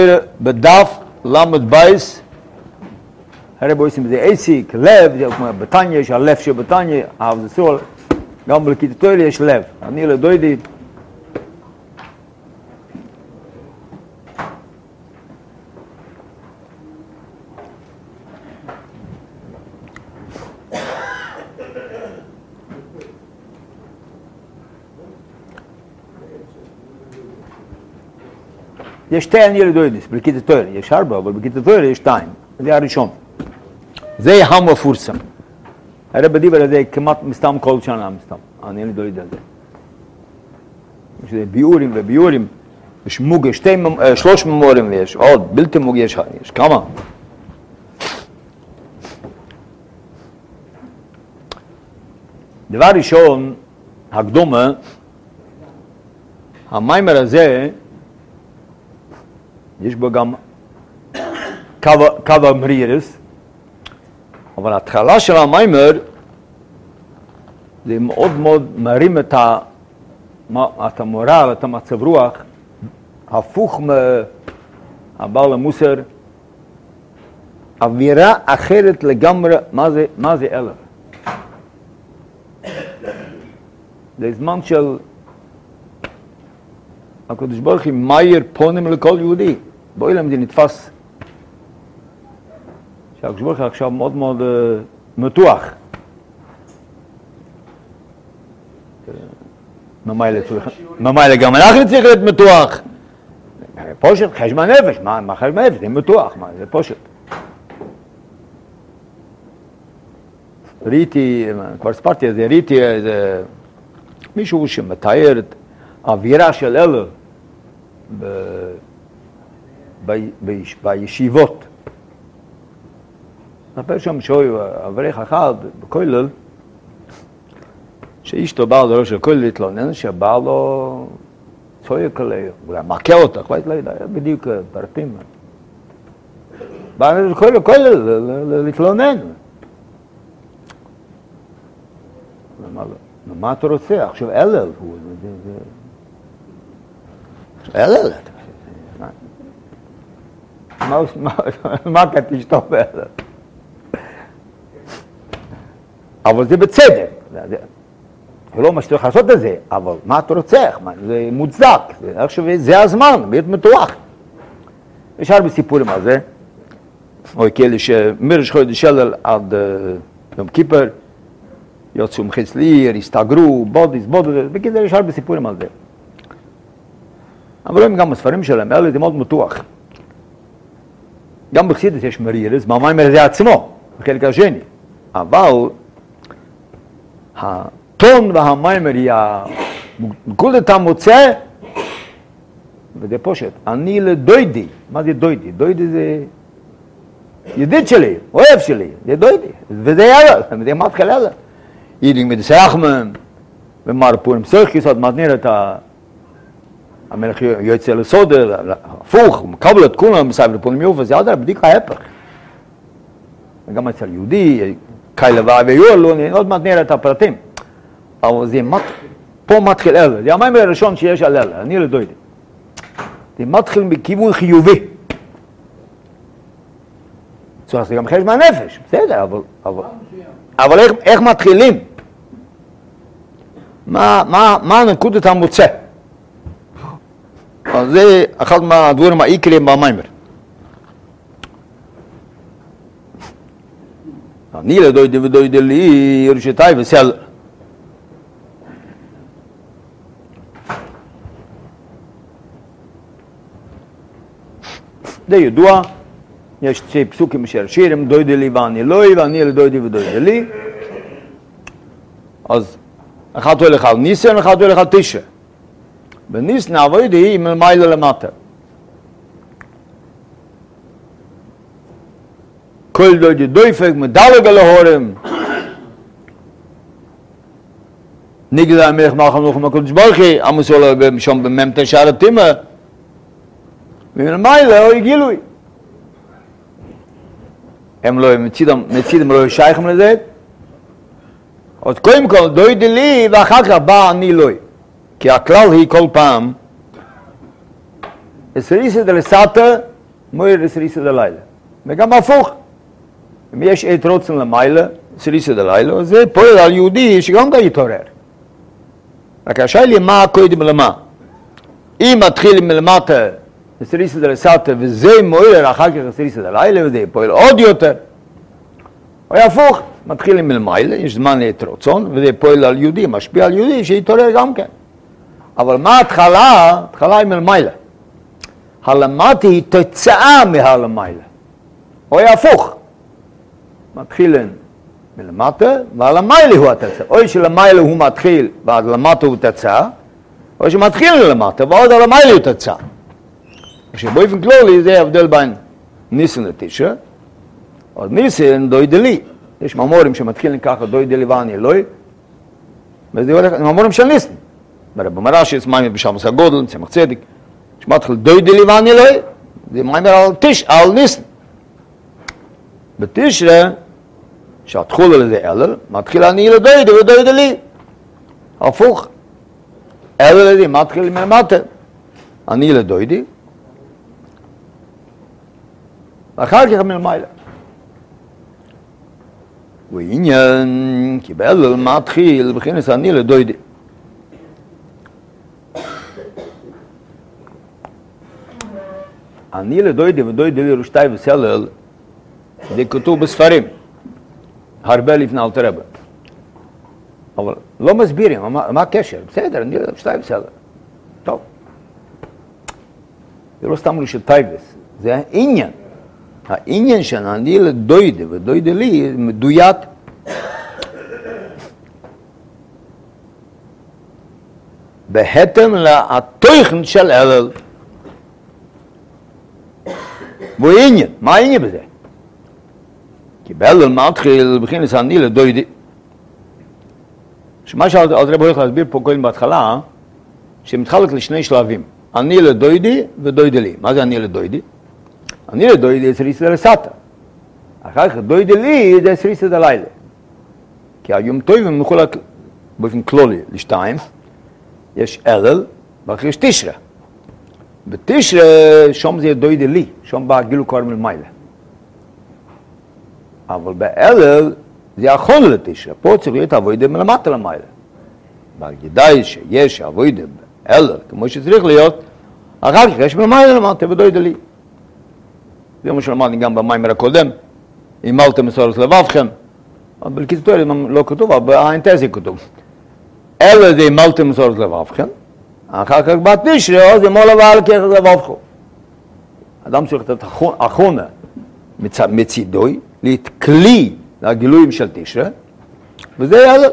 בדף למד בייס, הרב עושים בזה עסיק, לב, זה כמו בתניה, יש הלב שבתניה, אהב זה סול, גם בלקיט התורה יש לב. אני לדוידי, יש שתי אני לדוידיס, בלקיט התורה, יש ארבע, אבל בלקיט התורה יש שתיים, זה הראשון. זה המפורסם. הרב דיבר על זה כמעט מסתם כל שנה מסתם, אני לא יודע על זה. יש ביורים וביורים, יש מוגה, שלוש ממורים ויש עוד, בלתי מוגה יש כמה. דבר ראשון, הקדומה, המיימר הזה, יש בו גם קו המרירס, אבל ההתחלה של המיימר זה מאוד מאוד מרים את המורל, את המצב רוח, הפוך מהבעל המוסר, אווירה אחרת לגמרי, מה זה אלף? זה זמן של הקדוש ברוך הוא מאיר פונים לכל יהודי. בואי להם זה נתפס שהקדוש ברוך הוא עכשיו מאוד מאוד מתוח. ממילא גם אנחנו צריך להיות מתוח. פושט, חשבון נפש, מה חשבון נפש? זה מתוח, זה פושט. ראיתי, כבר ספרתי על זה, ראיתי איזה מישהו שמתאר את האווירה של אלו בישיבות. נפל שם שוי אברך אחד בכולל, שאשתו באה לראש של כולל להתלונן, שבא לו צועק עליה, אולי מכה אותך, לא יודע, בדיוק פרטים. בא לכולל להתלונן. אמר לו, מה אתה רוצה? עכשיו אלל הוא, אלל? מה אתה תשתוף באלל? אבל זה בצדק, זה לא מה שצריך לעשות את זה, אבל מה אתה רוצה? זה מוצדק, זה הזמן, להיות מתוח. יש הרבה סיפורים על זה, או כאלה שמרש חודש אלל עד יום כיפר, יוצאו מחוץ לעיר, הסתגרו, בודיס, בקיצור יש הרבה סיפורים על זה. אבל רואים גם בספרים שלהם, אלה זה מאוד מתוח. גם בחסידות יש מרירס, במיימר זה עצמו, בחלק השני. אבל הטון והמיימר היא נקודת המוצא, וזה פושט. אני לדוידי, מה זה דוידי? דוידי זה ידיד שלי, אוהב שלי, זה דוידי. וזה יאללה, זה מתחיל יאללה. ידיד מדסייחמן, ומר פורים סרקיס, עוד מתניר את המלך יוצא לסודר, הפוך, הוא מקבל את כולם, מסייב לפונים יופה, זה עד בדיוק ההפך. וגם אצל יהודי, קיילה והיו, עוד מתניר את הפרטים. אבל זה פה מתחיל אלה, זה המיימר הראשון שיש על אלה, אני לדוידי. זה מתחיל בכיוון חיובי. צריך זה גם חלק מהנפש, בסדר, אבל איך מתחילים? מה נקודת המוצא? אז זה אחד מהדברים העיקריים במיימר. אני לדוידי ודוידי לי ירושתיי וסל. זה ידוע, יש שתי פסוקים של שירים, דוידי לי ואני לוי, ואני לדוידי ודוידי לי. אז אחד הולך על ניסן, אחד הולך על תשע. בניסן העבודה היא מלמעלה למטה. כל דוידי דויפק מדלג על ההורם. ניגלה המלך מלך המלוכים הקודש ברכי, עמוס עולה שם בממתן שער התימה. ומלמעלה הוא גילוי. הם לא, מצידם לא שייכים לזה. אז קודם כל דוידי לי ואחר כך בא אני לוי. כי הכלל היא כל פעם, אסריסא דלסתא מויר סריסה דלילה. וגם הפוך. אם יש עת רוצן למיילה, סריסה דלילה, אז זה פועל על יהודי שגם די יתעורר. רק השאלה מה קודם למה. אם מתחיל מלמטה סריסה דלסטה וזה מויר אחר כך סריסה דלילה וזה פועל עוד יותר. או הפוך, מתחילים מלמיילה, יש זמן לעת רוצן וזה פועל על יהודי, משפיע על יהודי שיתעורר גם כן. אבל מה ההתחלה? ההתחלה היא מלמיילה. הלמטה היא תוצאה מהלמיילה. או הפוך. מתחילים מלמטה, והלמיילה הוא התוצאה. או שלמיילה הוא מתחיל, ועד למטה הוא תוצאה, או שמתחיל מלמטה, ועוד הלמיילה הוא תוצאה. שבאופן כללי זה ההבדל בין ניסן לתשרה. עוד ניסן דוי דלי. יש מאמורים שמתחילים ככה דוי דלי ואני אלוהי, וזה הולך, מאמורים של ניסן. ברב מרש"י יש מאמר בשמס הגודל, צמח צדק, שמתחיל דוי דלי ואני אלוהי, זה מאמר על ניסן. בתשרה, שהתחול על זה אלל, מתחיל אני לדוידי ודוידי לי. הפוך. אלל לזה מתחיל מלמטה. אני לדוידי. ואחר כך מלמיילה. ועניין, כי באלל מתחיל בכנס אני לדוידי. אני לדוידי ודוידי לי רושתי וסלל, זה כתוב בספרים. הרבה לפני אלתר רבי. אבל לא מסבירים, מה הקשר? בסדר, אני יודע, שתי בסדר. טוב. זה לא סתם של טייבס, זה העניין. העניין שאני לדוידי ודוידי לי מדויק. בהתאם לתוכן של אלל. והוא עניין, מה העניין בזה? כי באלל מתחיל בכנס אני לדוידי. שמה שאלתר רבי הולך להסביר פה קודם בהתחלה, שמתחלק לשני שלבים. אני לדוידי ודוידי לי. מה זה אני לדוידי? אני לדוידי זה סריסה דלסטה. אחר כך דוידי לי זה סריסה דלילה. כי היום טובים מחולק באופן כללי לשתיים. יש אלל ואחר יש תשרה. בתשרה שום זה דוידי לי, שום בא גילו כבר מלמיילה. אבל באלל זה אחרון לתשרה, פה צריך להיות עבודה מלמטה למיילה. אבל כדאי שיש עבודה באלל, כמו שצריך להיות, אחר כך יש מלמיילה למטה ודוידי לי. זה מה שלמדתי גם במיימר הקודם, אימלתם מסורת לבבכם, אבל בקיצורים לא כתוב, אבל באינטרסי כתוב. אלה זה אימלתם מסורת לבבכם, אחר כך בתשרה זה מול ועל כרך לבבכם. אדם צריך לתת אחרונה מצידוי, להתכלי לגילויים של תשרה, וזה יעלל.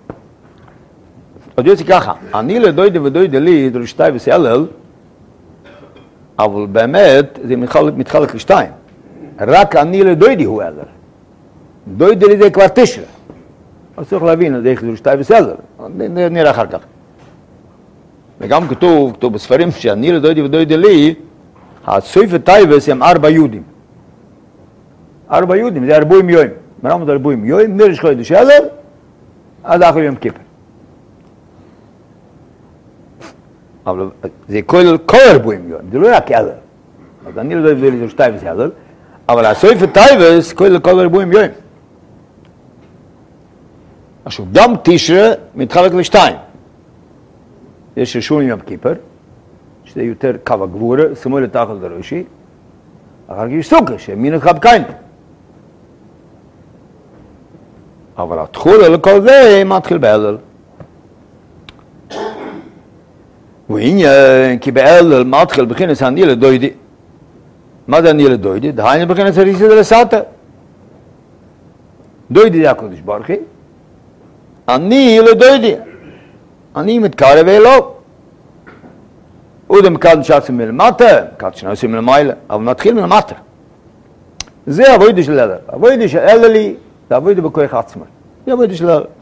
עוד יוצא ככה, אני לדוידי ודוידי לי, דרשתי וסיילל, אבל באמת זה מתחלק לשתיים. רק אני לדוידי הוא אלל. דוידי לי זה כבר תשרה. אז צריך להבין, זה איך דרשתי וסיילל. נראה אחר כך. וגם כתוב בספרים שאני לדוידי ודוידי לי, הסויפת טייבס הם 4 יהודים. 4 יהודים, זה 40 יום. מרמות 40 יום, מרש חודש אלל, עד אחר יום כיפר. אבל זה כולל כל 40 יום, זה לא רק אלל. אז אני לא יודע אם זה טייבס אלל, אבל הסויפת טייבס כולל כל 40 יום. עכשיו, גם תשרה מתחלק לשתיים. יש ראשון יום כיפר, שזה יותר קו הגבורה, שמאל לתחת לראשי, אחר כך יש סוכה, שמין אחד בקיין. אבל התחול על כל זה מתחיל באלל. ועניין, כי באלל מתחיל בכנס אני לדוידי. מה זה אני לדוידי? דהיינו בכנס הריסה דלסטה. דוידי זה הקודש ברכי. אני לדוידי. אני מתקרב אלו. עוד מקד שעצים מלמטה, מקד שנעשים מלמיילה, אבל מתחיל מלמטה. זה עבודה של אלל. עבודה של אלל לי, זה עבודה בכוח עצמי. זה עבודה של אלל.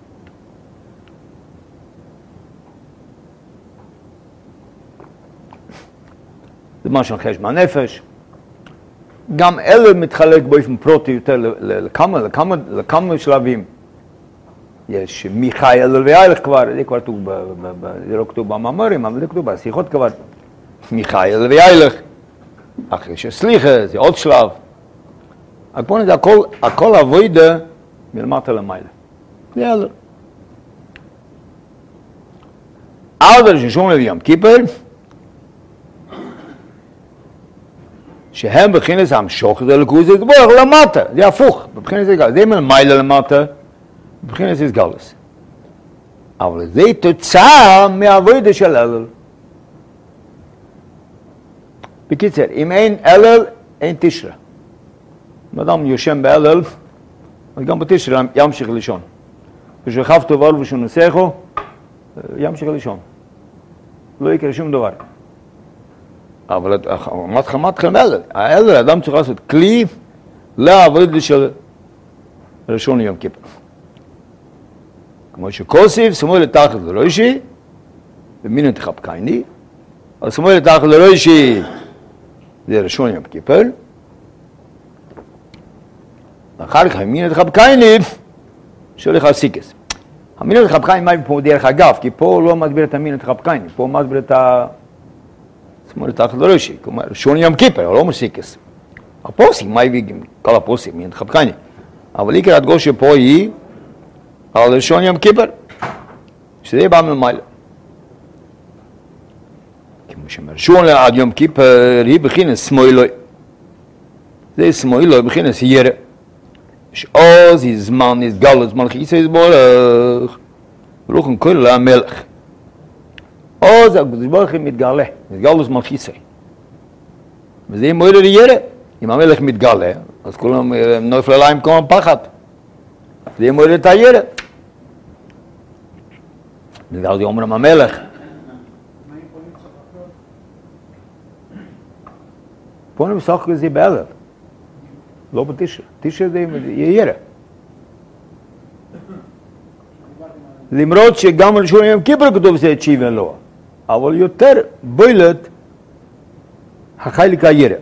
זה מה של חשבון נפש. גם אלל מתחלק באופן פרוטי יותר לכמה שלבים. יש מיכאי אלל ואילך כבר, זה כבר כתוב, זה לא כתוב במאמרים, אבל זה כתוב בשיחות כבר. מיכאי אלל ואילך. אחרי שסליחה, זה עוד שלב. הקפונה זה הכל עבודה מלמטה למעלה. זה אלול. אלול ששום לב יום כיפר, שהם בבחינת המשוך זה לקוז יתברך למטה, זה הפוך, בבחינת זה גלס, זה מלמעלה למטה, בבחינת זה גלס. אבל זה תוצאה מהעבודה של אלול. בקיצר, אם אין אלול, אין תשרה. אם אדם יושם באלול, אז גם בתשרה ימשיך לישון. ושכב טובל ושנוסחו, ימשיך לישון. לא יקרה שום דבר. אבל מתחיל מאלול. האלול, האדם צריך לעשות כלי לעבודה של ראשון יום כיפר. כמו שכוסיף, שמאל לתחת לראשי, ומינו תחבקייני, אז שמאל לתחת לראשי, זה ראשון יום כיפר. ואחר כך מינו תחבקייני, שולח על סיקס. המינו תחבקייני מה פה דרך אגב, כי פה לא מסביר את המינו תחבקייני, פה מסביר את שמאל לתחת לראשי, כלומר ראשון יום כיפר, לא מסיקס. הפוסים, מה הביא כל הפוסים, מינו תחבקייני. אבל עיקר הדגושה פה היא, על ראשון יום כיפר, שזה בא מלמעלה. כמו שמראשון עד יום כיפר, היא בחינת שמאלוי. זה שמאלוי בחינת ירא. יש עוז, יש זמן, יש גלוס, מלכיסא יתברך. רוחן כל המלך. עוז, יתברך מתגלה, יש גלוס מלכיסא. וזה מוירא לירא. אם המלך מתגלה, אז כולם נופל עליהם כמו פחד. זה מוירא את הירא. בגלל זה אומרים המלך. פונים בסך הכל זה באלול, לא בתשרה. תשרה זה ירא. למרות שגם על ראשון יום כיפר כתוב זה תשיב אלוה, אבל יותר בולט החלק הירא.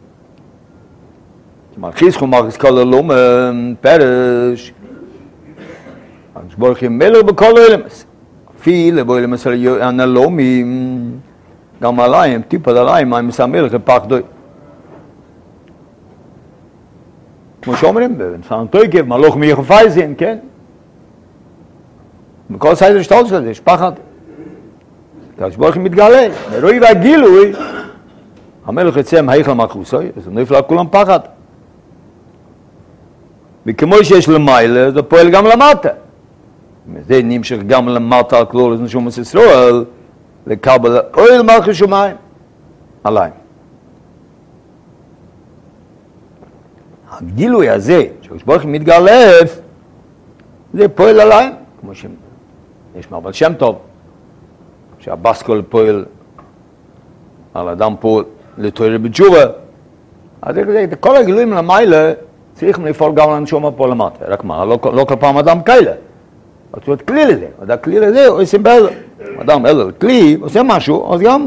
מלכיס חומכס כל אלום פרש, ברוך מלך בכל אלמס. viel weil man soll an der Lomi גם עליהם, טיפה עליהם, מה הם מסמל לפח דוי. כמו שאומרים, בנסן תויקב, מלוך מי יחפייזין, כן? בכל סיידר שטול שלו, יש פחד. כשבורך מתגלה, מרואי והגילוי, המלך יצא מהיכל מלכוסוי, אז הוא נפלא כולם פחד. וכמו שיש למעלה, זה פועל גם למטה. זה נמשך גם למטה על כלול, אז נשומת ישראל, לקבל אוהל מלכי שמיים, עליהם. הגילוי הזה, כשבורך מתגלה, זה פועל עליהם, כמו שיש מהבל שם טוב, שהבסקול פועל על אדם פועל לתואר בתשובה, אז כל הגילויים למעלה צריכים לפעול גם לנשום פה למטה, רק מה, לא כל פעם אדם כאלה. אז זאת אומרת, כלי לזה, הכלי לזה עושים באלול. אדם אלול כלי, עושה משהו, אז גם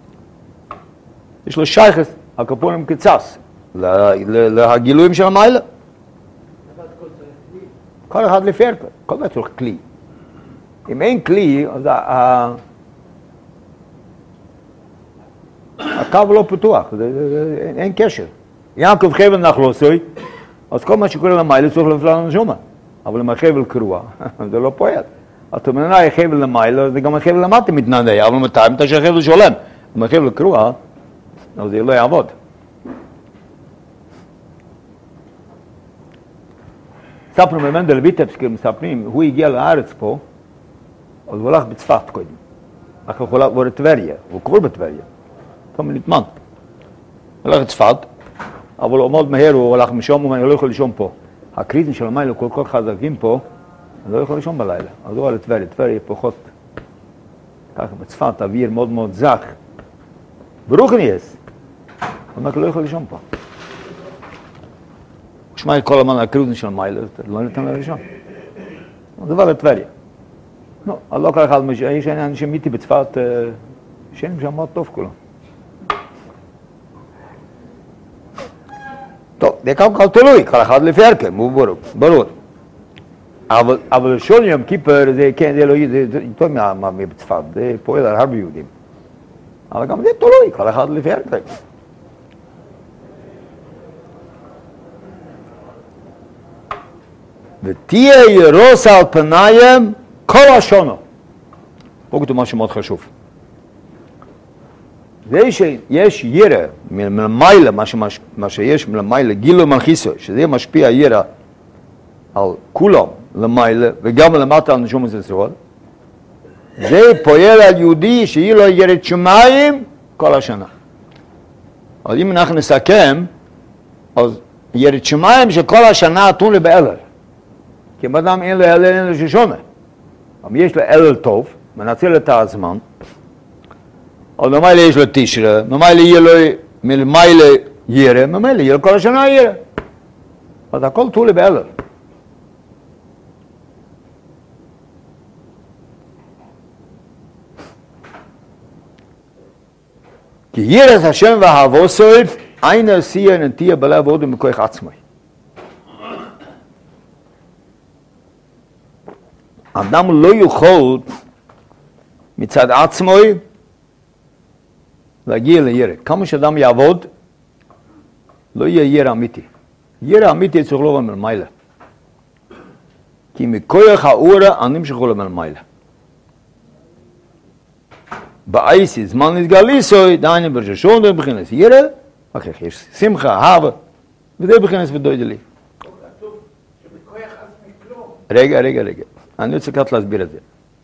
יש לו שייכס, הקפונים קצס, לגילויים של המעלה. כל אחד לפי ערכו, כל אחד צריך כלי. אם אין כלי, אז הקו לא פתוח, אין קשר. יעקב חבל נחלוסוי, אז כל מה שקורה למעלה צריך לפלוא לנשומה. אבל אם החבל קרוע, זה לא פועל. אז אתה מנהל החבל למעלה, זה גם החבל למטה מתנדע, אבל מתי אתה שהחבל שולם. אם החבל קרוע, אז זה לא יעבוד. ספנו ממנדל ויטבסקי, מספרים, הוא הגיע לארץ פה, אז הוא הלך בצפת קודם. אחר הוא הלך בטבריה, הוא קבור בטבריה. תום נתמן. הוא הלך לצפת, אבל הוא מאוד מהר, הוא הלך משום, הוא אומר, אני לא יכול לישון פה. הקריזים של המיילה כל כך חזקים פה, אני לא יכול לישון בלילה. אז הוא הלך לטבריה, טבריה פחות, ככה בצפת, אוויר מאוד מאוד זך. ברוך נייס. הוא אומר, לא יכול לישון פה. הוא שמע כל הזמן הקריזים של המיילה, לא ניתן לה לישון. אז הוא הלך לטבריה. לא, אז לא כל אחד, יש אנשים איתי בצפת, שנים שם מאוד טוב כולם. טוב, זה כל תלוי, כל אחד לפי ערכם, הוא ברור. אבל ראשון יום כיפר, זה לא טוב מבצפת, זה פועל על הרבה יהודים. אבל גם זה תלוי, כל אחד לפי ערכם. ותהיה ירוס על פניים כל השונו. פה כתוב משהו מאוד חשוב. זה שיש ירא מלמעלה, מה שיש מלמעלה, גילו מלכיסו, שזה משפיע ירא על כולם למעלה, וגם למטה על נשומת ישראל, זה פועל על יהודי שיהיה לו יראת שמיים כל השנה. אבל אם אנחנו נסכם, אז יראת שמיים שכל השנה נתון לו באלל. כי אם אדם אין לו אלל, אין לו ששונה. אבל יש לו אלל טוב, מנצל את הזמן, אבל ממילא יש לו תשרה, ממילא יהיה לו מלמעלה ירא, ממילא יהיה לו כל השנה ירא. אז הכל תול לו באלל. כי יראת השם ואהבו סוף, אין עשייה נטייה בלב עוד מכוח עצמי. אדם לא יכול מצד עצמו להגיע לירא. כמה שאדם יעבוד, לא יהיה ירא אמיתי. ירא אמיתי צריך לבוא מלמעלה. כי מכוח האורה נמשכו למלמעלה. באייסי, זמן נתגליסוי, דיינו ברששון ובחינס ירא, אחר כך יש שמחה, אהבה, וזה בחינס ודוידלי. רגע. אני רוצה קצת להסביר את זה.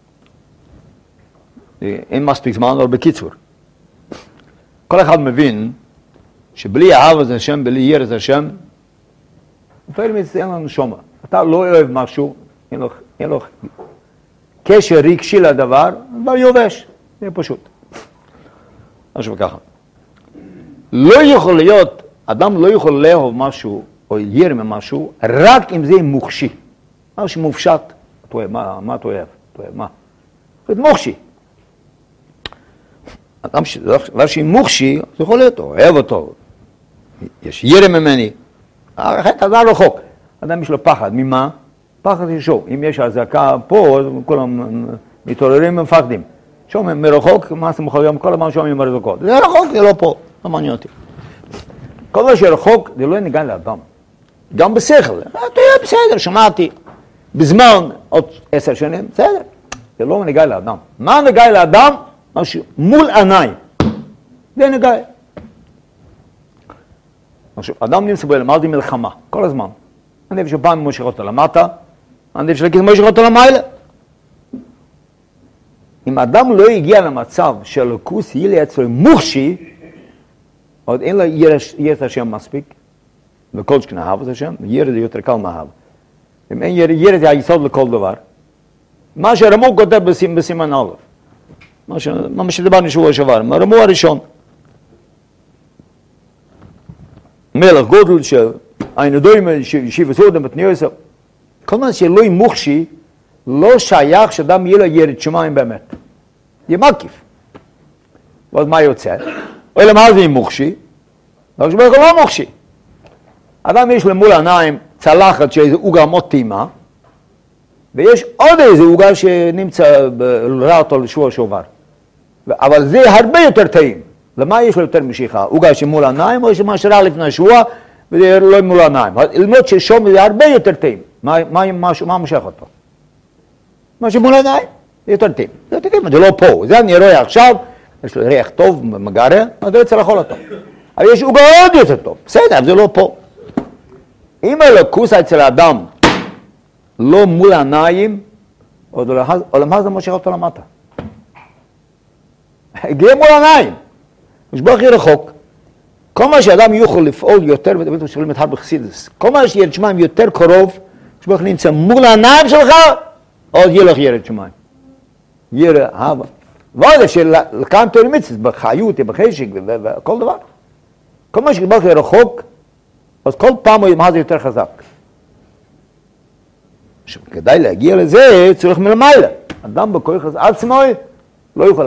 אין מספיק זמן, אבל בקיצור. כל אחד מבין שבלי אהבת השם, בלי יראת השם, לפעמים אין לנו שומע. אתה לא אוהב משהו, אין לו קשר רגשי לדבר, דבר יובש. זה פשוט. משהו ככה. לא יכול להיות, אדם לא יכול לאהוב משהו, או ירא ממשהו, רק אם זה מוחשי. משהו מופשט. אתה אוהב, מה אתה אוהב? אתה אוהב, מה? זה מוחשי. אדם שהיא מוחשי, זה יכול להיות, אוהב אותו. יש ירא ממני. אחרת אדם רחוק. אדם יש לו פחד. ממה? פחד ששוב. אם יש הזעקה פה, כולם מתעוררים ומפחדים. שומעים מרחוק, מה זה מוכר יום, כל הזמן שומעים מרחוק. זה רחוק, זה לא פה. לא מעניין אותי. כל מה שרחוק, זה לא נגע לאדם. גם בשכל. אתה יודע, בסדר, שמעתי. בזמן עוד 10 שנים, בסדר. זה לא נגע לאדם. מה נגע לאדם? משהו מול עיניים. זה נגע. עכשיו, אדם נמצא בו, למדתי מלחמה, כל הזמן. הנפש פעם מושך אותו למטה, הנפש לכיס מושך אותו למעלה. אם אדם לא הגיע למצב של הכוס יהיה לי אצלו מוחשי, עוד אין לו יראת השם מספיק, וכל שכן אהב את השם, ירא זה יותר קל מאהב. אם אין ירא זה היסוד לכל דבר. מה שרמו כותב בסימן א', מה שדיברנו שבוע שעבר, רמו הראשון. מלך גודל שהיינו דויים שיבה סודם בתניוסה. כל מה שלא מוחשי, לא שייך שאדם יהיה לו יראת שמיים באמת. יהיה מקיף. ואז מה יוצא? או למה זה מוחשי? אבל שבכלל לא מוחשי. אדם יש למול העיניים צלחת שאיזו עוגה מאוד טעימה, ויש עוד איזה עוגה שנמצא ראה אותו לשבוע שעבר. אבל זה הרבה יותר טעים. למה יש לו יותר משיכה? עוגה שמול העיניים או שמה שראה לפני שבוע וזה לא מול העיניים. ללמוד ששום זה הרבה יותר טעים. מה מושך אותו? מה שמול העיניים? זה יותר טעים. זה יותר טעים, זה לא פה. זה אני רואה עכשיו, יש לו ריח טוב, מגרה, אני לא צריך לאכול אותו. אבל יש עוגה עוד יותר טוב. בסדר, אבל זה לא פה. אם הלוקוס אצל האדם לא מול העיניים, עולמה זה מושך אותו למטה. הגיע מול העיניים. משבח יהיה רחוק. כל מה שאדם יוכל לפעול יותר, ותמיד משאולים את הר בחסידס, כל מה שירד שמיים יותר קרוב, משבח נמצא מול העיניים שלך, עוד יהיה לך ירד שמיים. ירא, אהבה. ועוד שלקיים תורה מצוות, בחיות, בחשק, וכל דבר. כל מה שמשבח יהיה רחוק, אז כל פעם הוא ימהד יותר חזק. עכשיו, כדאי להגיע לזה, צריך מלמעלה. אדם בכוח עצמו לא יוכל